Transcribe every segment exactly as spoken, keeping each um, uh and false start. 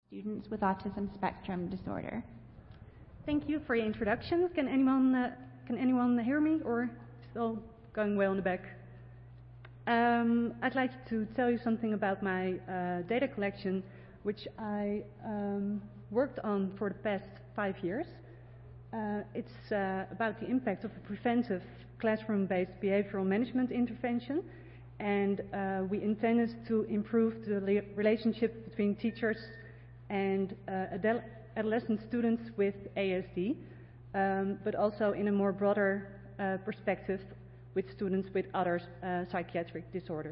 students with autism spectrum disorder. Thank you for your introduction. Can anyone uh, can anyone hear me, or still going well in the back? Um, I'd like to tell you something about my uh, data collection, which I um, worked on for the past five years. Uh, it's uh, about the impact of a preventive classroom-based behavioral management intervention, and uh, we intended to improve the relationship between teachers and uh, adolescent students with A S D, um, but also in a more broader uh, perspective with students with other uh, psychiatric disorders.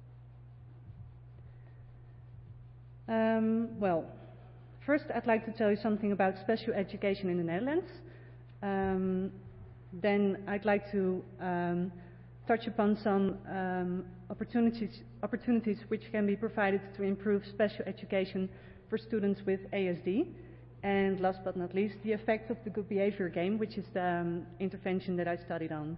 Um, well, first I'd like to tell you something about special education in the Netherlands. Um, then I'd like to um, touch upon some um, opportunities, opportunities which can be provided to improve special education for students with A S D. And last but not least, the effect of the good behavior game, which is the um, intervention that I studied on.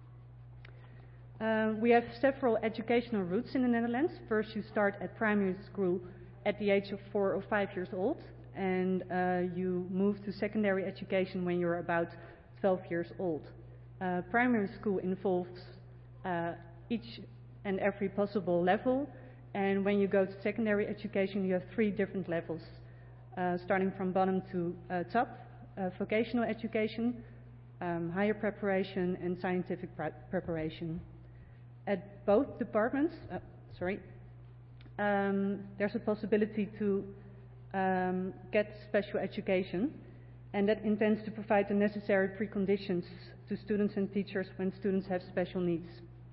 Uh, we have several educational routes in the Netherlands. First, you start at primary school at the age of four or five years old, and uh, you move to secondary education when you're about twelve years old. Uh, primary school involves uh, each and every possible level, and when you go to secondary education, you have three different levels, uh, starting from bottom to uh, top: uh, vocational education, um, higher preparation, and scientific pre preparation. At both departments, uh, sorry, um, there's a possibility to um, get special education, and that intends to provide the necessary preconditions to students and teachers when students have special needs.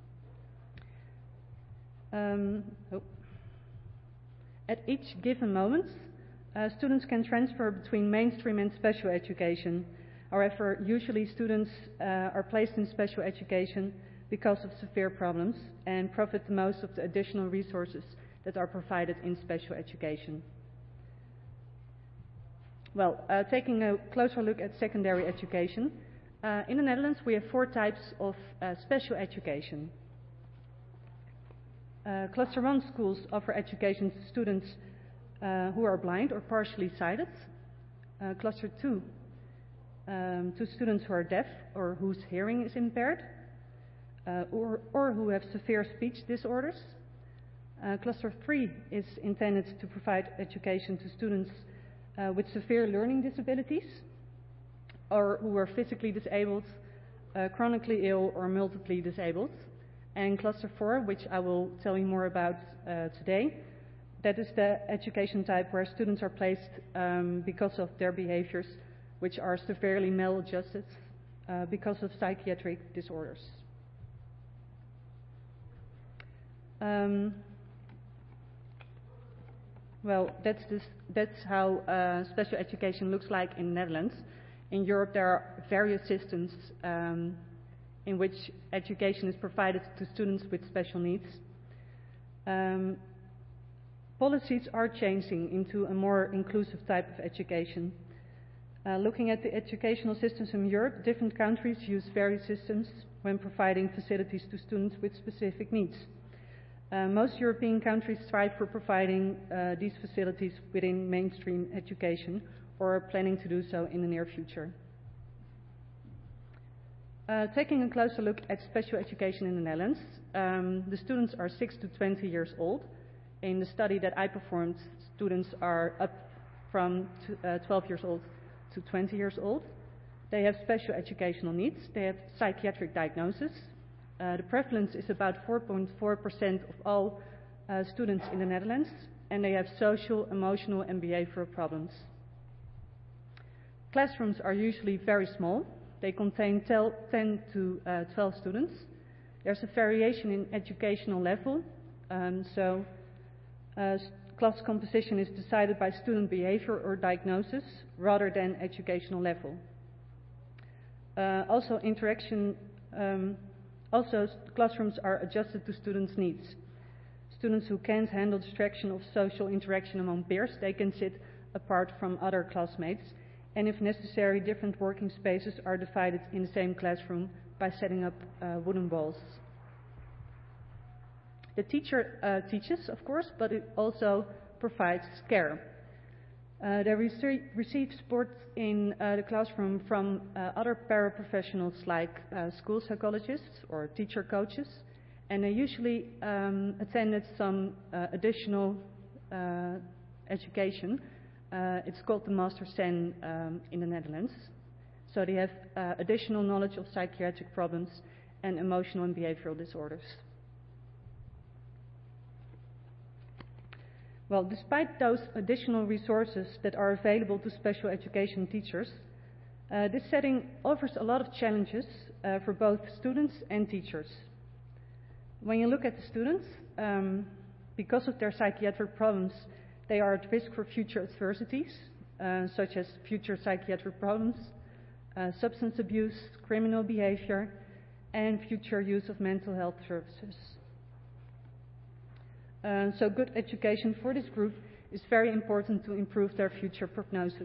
Um, oh. At each given moment, uh, students can transfer between mainstream and special education. However, usually students uh, are placed in special education because of severe problems and profit the most of the additional resources that are provided in special education. Well, uh, taking a closer look at secondary education, uh, in the Netherlands we have four types of uh, special education. Uh, Cluster one schools offer education to students uh, who are blind or partially sighted. Uh, cluster two um, to students who are deaf or whose hearing is impaired, uh, or, or who have severe speech disorders. Uh, cluster three is intended to provide education to students uh, with severe learning disabilities, or who are physically disabled, uh, chronically ill, or multiply disabled. And cluster four, which I will tell you more about uh, today, that is the education type where students are placed um, because of their behaviors, which are severely maladjusted uh, because of psychiatric disorders. Um, well, that's, this, that's how uh, special education looks like in the Netherlands. In Europe, there are various systems um, in which education is provided to students with special needs. Um, policies are changing into a more inclusive type of education. Uh, looking at the educational systems in Europe, different countries use various systems when providing facilities to students with specific needs. Uh, most European countries strive for providing uh, these facilities within mainstream education, or are planning to do so in the near future. Uh, taking a closer look at special education in the Netherlands, um, the students are six to twenty years old. In the study that I performed, students are up from uh, twelve years old to twenty years old. They have special educational needs. They have psychiatric diagnosis. Uh, the prevalence is about four point four percent of all uh, students in the Netherlands, and they have social, emotional, and behavioral problems. Classrooms are usually very small. They contain ten to twelve students. There's a variation in educational level, um, so uh, class composition is decided by student behavior or diagnosis rather than educational level. Uh, also, interaction, um, also classrooms are adjusted to students' needs. Students who can't handle distraction of social interaction among peers, they can sit apart from other classmates. And if necessary, different working spaces are divided in the same classroom by setting up uh, wooden walls. The teacher uh, teaches, of course, but it also provides care. Uh, they rece receive support in uh, the classroom from uh, other paraprofessionals like uh, school psychologists or teacher coaches, and they usually um, attended some uh, additional uh, education. Uh, it's called the Master Sen um, in the Netherlands. So they have uh, additional knowledge of psychiatric problems and emotional and behavioral disorders. Well, despite those additional resources that are available to special education teachers, uh, this setting offers a lot of challenges uh, for both students and teachers. When you look at the students, um, because of their psychiatric problems, they are at risk for future adversities, uh, such as future psychiatric problems, uh, substance abuse, criminal behavior, and future use of mental health services. Uh, so good education for this group is very important to improve their future prognosis.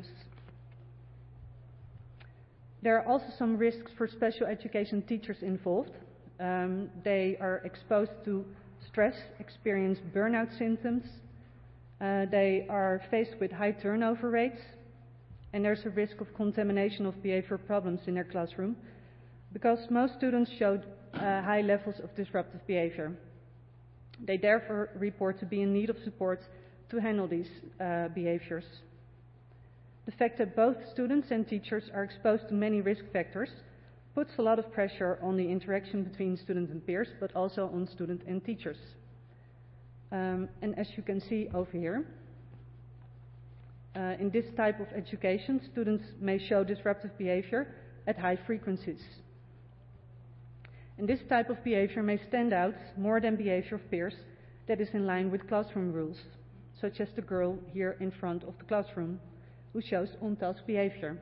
There are also some risks for special education teachers involved. Um, they are exposed to stress, experience burnout symptoms, uh, they are faced with high turnover rates, and there's a risk of contamination of behavioral problems in their classroom, because most students showed uh, high levels of disruptive behavior. They therefore report to be in need of support to handle these uh, behaviors. The fact that both students and teachers are exposed to many risk factors puts a lot of pressure on the interaction between students and peers, but also on students and teachers. Um, and as you can see over here, uh, in this type of education, students may show disruptive behavior at high frequencies. And this type of behavior may stand out more than behavior of peers that is in line with classroom rules, such as the girl here in front of the classroom, who shows on-task behavior.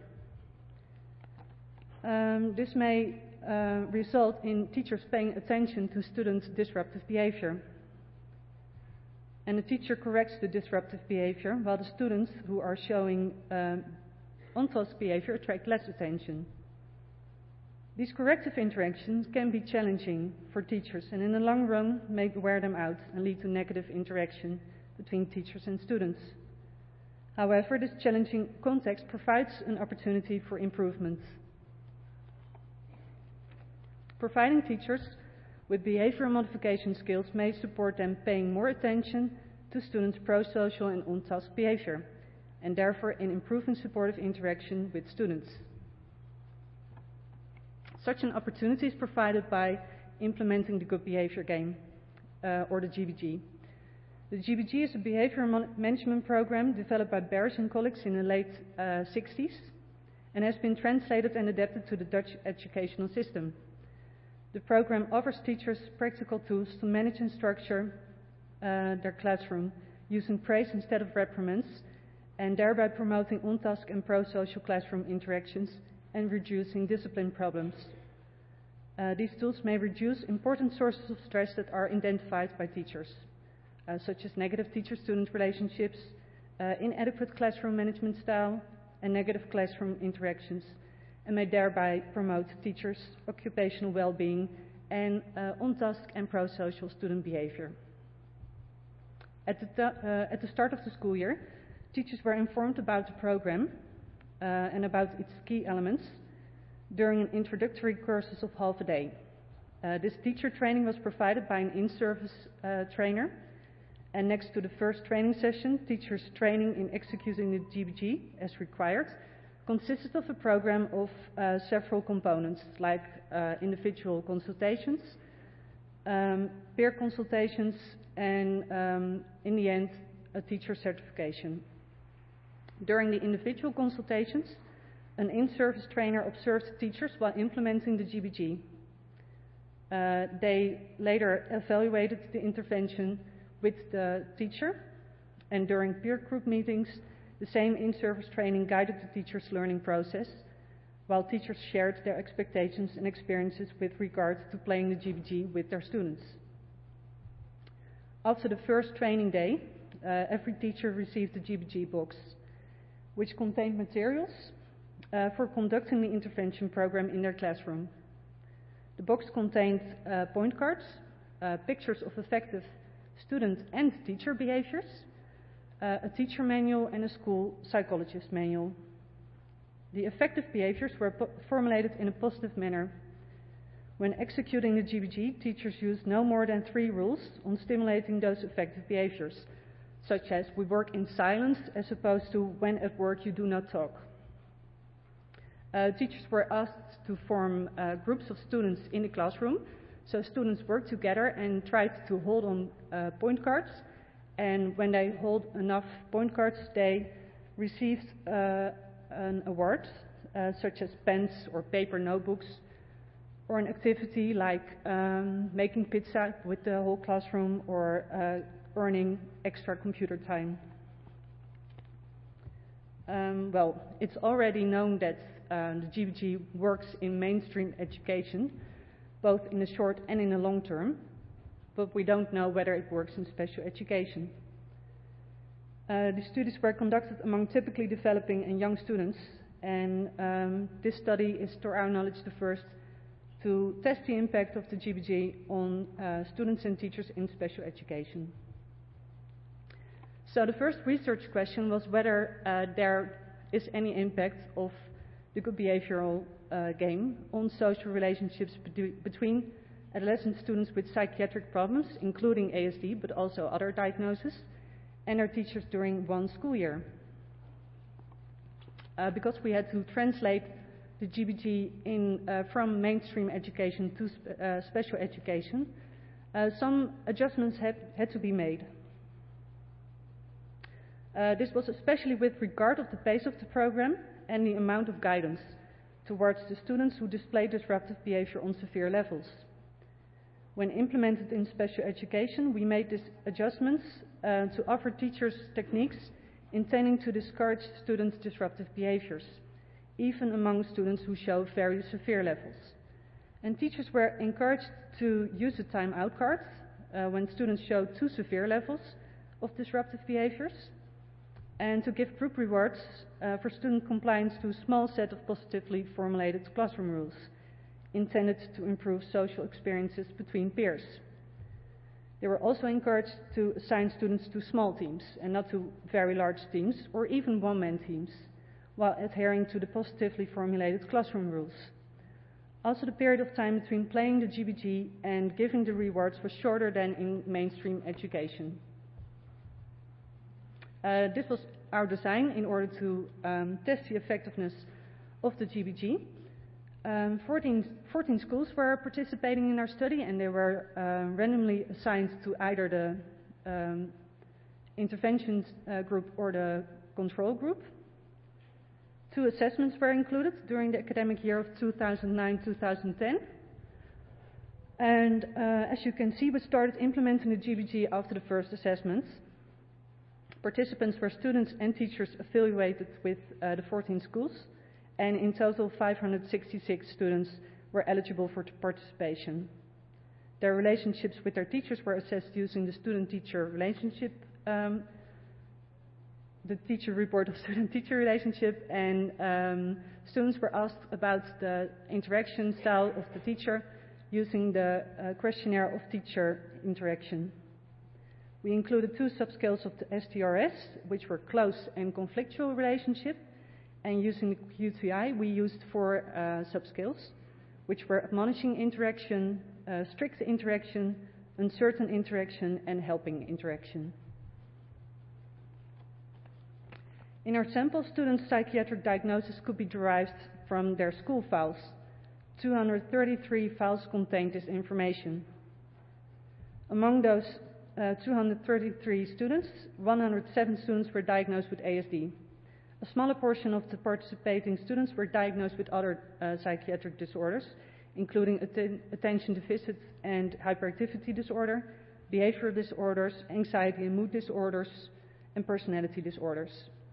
Um, this may uh, result in teachers paying attention to students' disruptive behavior. And the teacher corrects the disruptive behavior, while the students who are showing um, on-task behavior attract less attention. These corrective interactions can be challenging for teachers and in the long run may wear them out and lead to negative interaction between teachers and students. However, this challenging context provides an opportunity for improvement. Providing teachers with behavioral modification skills may support them paying more attention to students' pro-social and on-task behavior, and therefore in improving supportive interaction with students. Such an opportunity is provided by implementing the Good Behavior Game, uh, or the G B G. The G B G is a behavior management program developed by Barish and colleagues in the late uh, sixties and has been translated and adapted to the Dutch educational system. The program offers teachers practical tools to manage and structure uh, their classroom using praise instead of reprimands, and thereby promoting on-task and pro-social classroom interactions and reducing discipline problems. Uh, these tools may reduce important sources of stress that are identified by teachers, uh, such as negative teacher-student relationships, uh, inadequate classroom management style, and negative classroom interactions, and may thereby promote teachers' occupational well-being and uh, on-task and pro-social student behavior. At the, uh, at the start of the school year, teachers were informed about the program uh, and about its key elements during an introductory courses of half a day. Uh, this teacher training was provided by an in-service uh, trainer, and next to the first training session, teachers' training in executing the G B G as required consisted of a program of uh, several components, like uh, individual consultations, um, peer consultations, and um, in the end, a teacher certification. During the individual consultations, an in-service trainer observed teachers while implementing the G B G. Uh, they later evaluated the intervention with the teacher, and during peer group meetings, the same in-service training guided the teacher's learning process, while teachers shared their expectations and experiences with regard to playing the G B G with their students. After the first training day, uh, every teacher received a G B G box, which contained materials uh, for conducting the intervention program in their classroom. The box contained uh, point cards, uh, pictures of effective student and teacher behaviors, uh, a teacher manual and a school psychologist manual. The effective behaviors were formulated in a positive manner. When executing the G B G, teachers used no more than three rules on stimulating those effective behaviors, such as we work in silence as opposed to when at work you do not talk. Uh, teachers were asked to form uh, groups of students in the classroom, so students worked together and tried to hold on uh, point cards, and when they hold enough point cards, they received uh, an award, uh, such as pens or paper notebooks, or an activity like um, making pizza with the whole classroom, or uh, earning extra computer time. Um, well, it's already known that uh, the G B G works in mainstream education, both in the short and in the long term, but we don't know whether it works in special education. Uh, the studies were conducted among typically developing and young students, and um, this study is, to our knowledge, the first to test the impact of the G B G on uh, students and teachers in special education. So the first research question was whether uh, there is any impact of the good behavioral uh, game on social relationships between adolescent students with psychiatric problems, including A S D, but also other diagnoses, and their teachers during one school year. Uh, because we had to translate the G B G in, uh, from mainstream education to sp uh, special education, uh, some adjustments have, had to be made. Uh, this was especially with regard of the pace of the program and the amount of guidance towards the students who display disruptive behavior on severe levels. When implemented in special education, we made these adjustments uh, to offer teachers techniques intending to discourage students' disruptive behaviors, even among students who show very severe levels. And teachers were encouraged to use the time-out card uh, when students show too severe levels of disruptive behaviors, and to give group rewards uh, for student compliance to a small set of positively formulated classroom rules, intended to improve social experiences between peers. They were also encouraged to assign students to small teams and not to very large teams or even one-man teams, while adhering to the positively formulated classroom rules. Also, the period of time between playing the G B G and giving the rewards was shorter than in mainstream education. Uh, this was our design in order to um, test the effectiveness of the G B G. Um, fourteen, fourteen schools were participating in our study, and they were uh, randomly assigned to either the um, intervention uh, group or the control group. Two assessments were included during the academic year of two thousand nine to two thousand ten. And uh, as you can see, we started implementing the G B G after the first assessments. Participants were students and teachers affiliated with uh, the fourteen schools, and in total five hundred sixty-six students were eligible for participation. Their relationships with their teachers were assessed using the student-teacher relationship, um, the teacher report of student-teacher relationship, and um, students were asked about the interaction style of the teacher using the uh, questionnaire of teacher interaction. We included two subscales of the S T R S, which were close and conflictual relationship, and using the Q T I, we used four uh, subscales, which were admonishing interaction, uh, strict interaction, uncertain interaction, and helping interaction. In our sample, students' psychiatric diagnosis could be derived from their school files. two hundred thirty-three files contained this information. Among those uh, two hundred thirty-three students, one hundred seven students were diagnosed with A S D. A smaller portion of the participating students were diagnosed with other uh, psychiatric disorders, including atten attention deficit and hyperactivity disorder, behavioral disorders, anxiety and mood disorders, and personality disorders.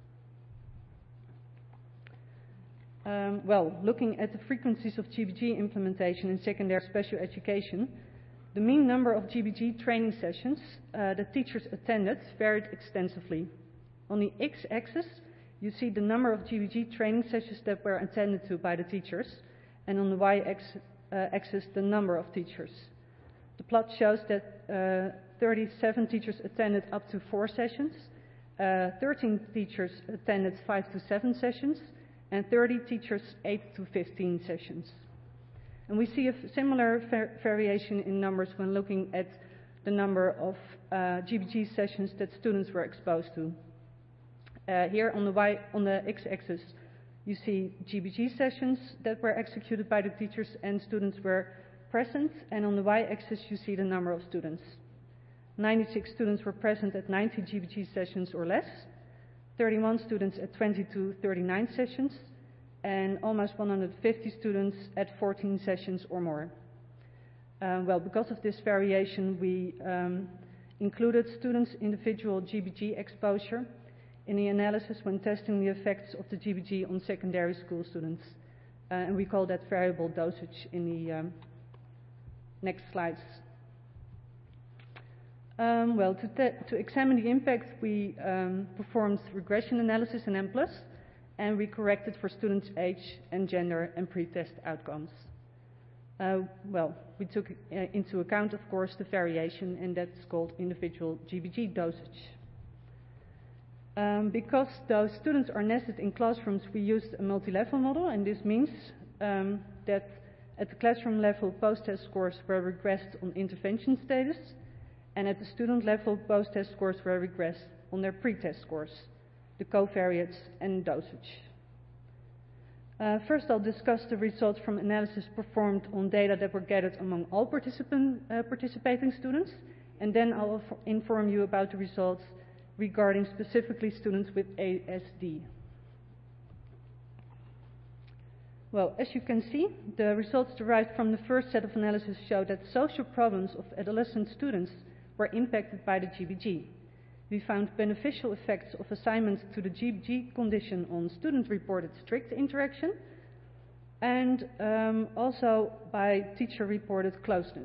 Um, well, looking at the frequencies of G B G implementation in secondary special education, the mean number of G B G training sessions uh, that teachers attended varied extensively. On the x-axis, you see the number of G B G training sessions that were attended to by the teachers, and on the y-axis, the number of teachers. The plot shows that uh, thirty-seven teachers attended up to four sessions, uh, thirteen teachers attended five to seven sessions, and thirty teachers eight to fifteen sessions. And we see a similar variation in numbers when looking at the number of uh, G B G sessions that students were exposed to. Uh, here on the, y, on the x-axis, you see G B G sessions that were executed by the teachers and students were present, and on the y-axis you see the number of students. ninety-six students were present at ninety G B G sessions or less, thirty-one students at twenty to thirty-nine sessions, and almost one hundred fifty students at fourteen sessions or more. Uh, well, because of this variation, we um, included students' individual G B G exposure in the analysis when testing the effects of the G B G on secondary school students. Uh, and we call that variable dosage in the um, next slides. Um, well, to, to examine the impact, we um, performed regression analysis in M plus, and we corrected for students' age and gender and pre-test outcomes. Uh, well, we took uh, into account, of course, the variation, and that's called individual G B G dosage. Um, because those students are nested in classrooms, we used a multi-level model, and this means um, that at the classroom level, post-test scores were regressed on intervention status, and at the student level, post-test scores were regressed on their pre-test scores, the covariates and dosage. Uh, first, I'll discuss the results from analysis performed on data that were gathered among all participant, uh, participating students, and then I'll inform you about the results regarding specifically students with A S D. Well, as you can see, the results derived from the first set of analysis show that social problems of adolescent students were impacted by the G B G. We found beneficial effects of assignment to the G B G condition on student-reported strict interaction, and um, also by teacher-reported closeness.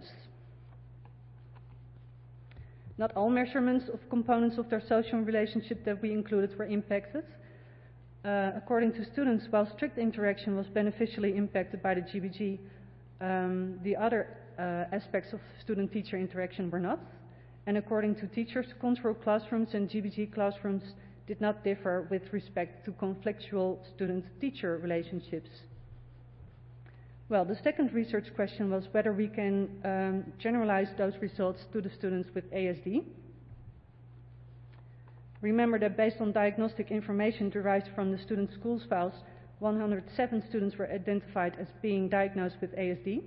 Not all measurements of components of their social relationship that we included were impacted. Uh, according to students, while strict interaction was beneficially impacted by the G B G, um, the other uh, aspects of student-teacher interaction were not. And according to teachers, control classrooms and G B G classrooms did not differ with respect to conflictual student-teacher relationships. Well, the second research question was whether we can um, generalize those results to the students with A S D. Remember that based on diagnostic information derived from the student schools files, one hundred seven students were identified as being diagnosed with A S D.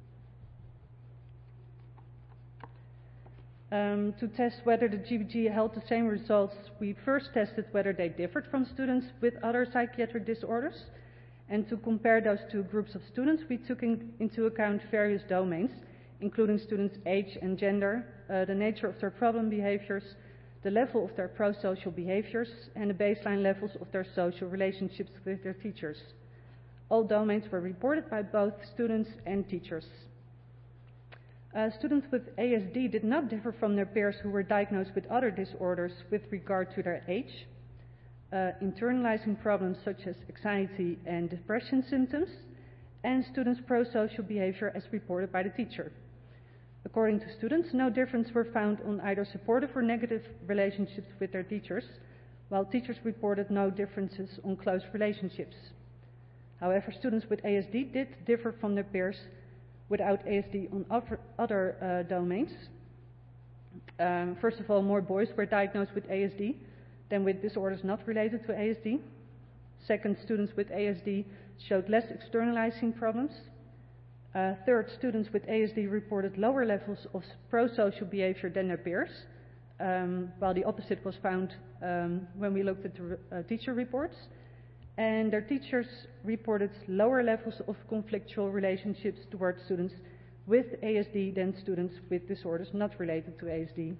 Um, to test whether the G B G held the same results, we first tested whether they differed from students with other psychiatric disorders. And to compare those two groups of students, we took in, into account various domains, including students' age and gender, uh, the nature of their problem behaviors, the level of their pro-social behaviors, and the baseline levels of their social relationships with their teachers. All domains were reported by both students and teachers. Uh, students with A S D did not differ from their peers who were diagnosed with other disorders with regard to their age, uh, internalizing problems such as anxiety and depression symptoms, and students' pro-social behavior as reported by the teacher. According to students, no difference were found on either supportive or negative relationships with their teachers, while teachers reported no differences on close relationships. However, students with A S D did differ from their peers without A S D on other, other uh, domains. Um, first of all, more boys were diagnosed with A S D than with disorders not related to A S D. Second, students with A S D showed less externalizing problems. Uh, third, students with A S D reported lower levels of pro-social behavior than their peers, um, while the opposite was found um, when we looked at the re uh, teacher reports. And their teachers reported lower levels of conflictual relationships towards students with A S D than students with disorders not related to A S D.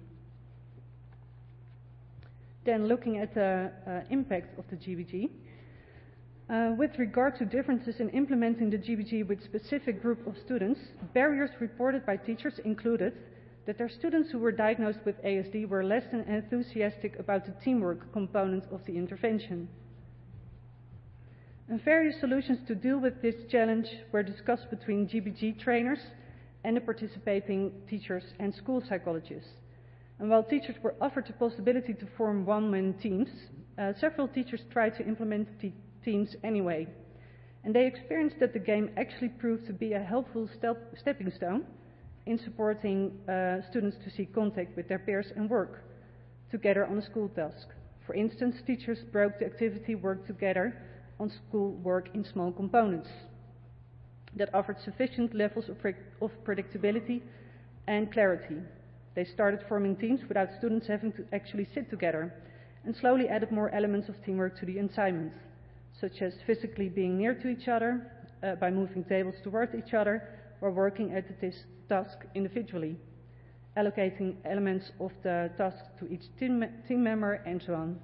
Then looking at the uh, impact of the G B G. Uh, with regard to differences in implementing the G B G with specific group of students, barriers reported by teachers included that their students who were diagnosed with A S D were less than enthusiastic about the teamwork component of the intervention. And various solutions to deal with this challenge were discussed between G B G trainers and the participating teachers and school psychologists. And while teachers were offered the possibility to form one-man teams, uh, several teachers tried to implement the teams anyway. And they experienced that the game actually proved to be a helpful step stepping stone in supporting uh, students to seek contact with their peers and work together on a school task. For instance, teachers broke the activity work together on school work in small components that offered sufficient levels of, of predictability and clarity. They started forming teams without students having to actually sit together, and slowly added more elements of teamwork to the assignment, such as physically being near to each other, uh, by moving tables towards each other, or working at the task individually, allocating elements of the task to each team, me team member, and so on.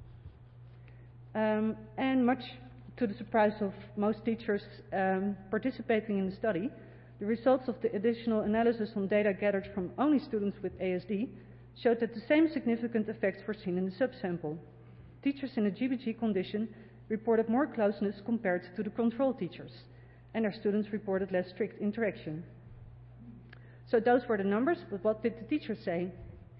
Um, and much to the surprise of most teachers um, participating in the study, the results of the additional analysis on data gathered from only students with A S D showed that the same significant effects were seen in the subsample. Teachers in a G B G condition reported more closeness compared to the control teachers, and their students reported less strict interaction. So those were the numbers, but what did the teachers say?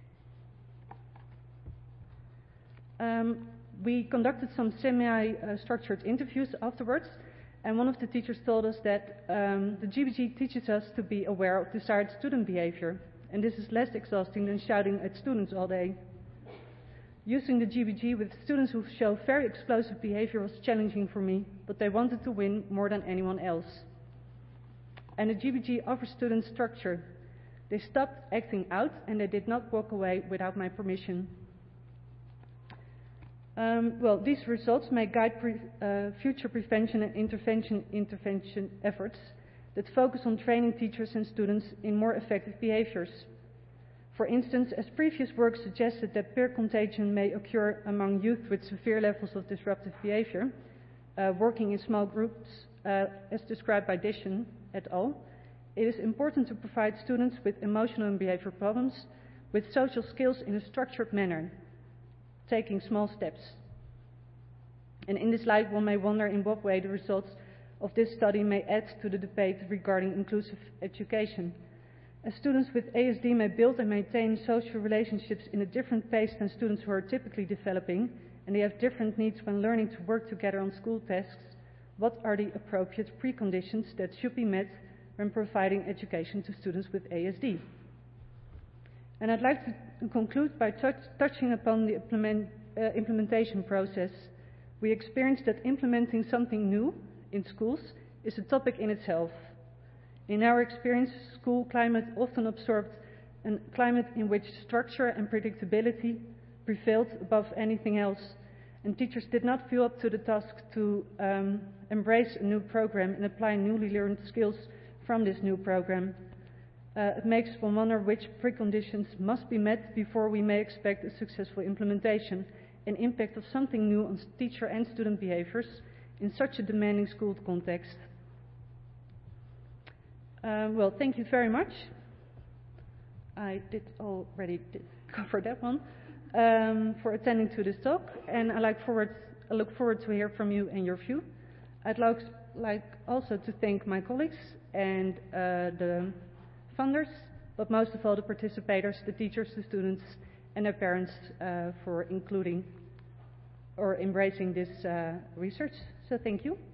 Um, we conducted some semi-structured interviews afterwards, and one of the teachers told us that um, the G B G teaches us to be aware of desired student behavior, and this is less exhausting than shouting at students all day. Using the G B G with students who show very explosive behavior was challenging for me, but they wanted to win more than anyone else. And the G B G offers students structure. They stopped acting out, and they did not walk away without my permission. Um, well, these results may guide pre uh, future prevention and intervention, intervention efforts that focus on training teachers and students in more effective behaviors. For instance, as previous work suggested that peer contagion may occur among youth with severe levels of disruptive behavior, uh, working in small groups, uh, as described by Dishon et al., it is important to provide students with emotional and behavior problems with social skills in a structured manner, taking small steps. And in this light, one may wonder in what way the results of this study may add to the debate regarding inclusive education. As students with A S D may build and maintain social relationships in a different pace than students who are typically developing, and they have different needs when learning to work together on school tasks, what are the appropriate preconditions that should be met when providing education to students with A S D? And I'd like to conclude by touch, touching upon the implement, uh, implementation process. We experienced that implementing something new in schools is a topic in itself. In our experience, school climate often absorbed a climate in which structure and predictability prevailed above anything else, and teachers did not feel up to the task to um, embrace a new program and apply newly learned skills from this new program. Uh, it makes one wonder which preconditions must be met before we may expect a successful implementation and impact of something new on teacher and student behaviors in such a demanding school context. Um, well, thank you very much. I did already did cover that one, um, for attending to this talk, and I, like forward, I look forward to hear from you and your view. I'd like, like also to thank my colleagues and uh, the funders, but most of all the participators, the teachers, the students, and their parents uh, for including or embracing this uh, research. So thank you.